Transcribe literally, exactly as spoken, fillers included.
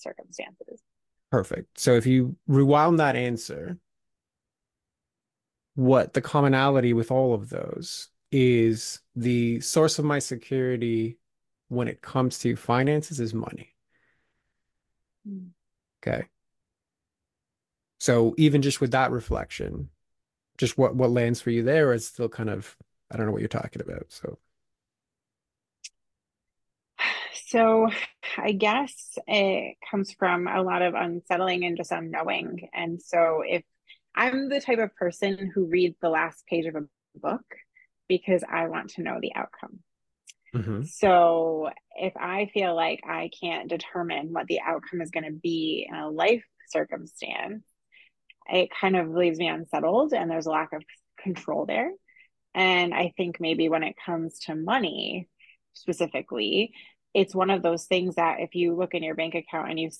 circumstances. Perfect. So if you rewound that answer, what the commonality with all of those is the source of my security when it comes to finances is money. Mm. Okay. So even just with that reflection, just what what lands for you there is still kind of I don't know what you're talking about. So So I guess it comes from a lot of unsettling and just unknowing. And so if I'm the type of person who reads the last page of a book because I want to know the outcome. mhm. So if I feel like I can't determine what the outcome is going to be in a life circumstance, it kind of leaves me unsettled and there's a lack of control there. And I think maybe when it comes to money specifically, it's one of those things that if you look in your bank account and you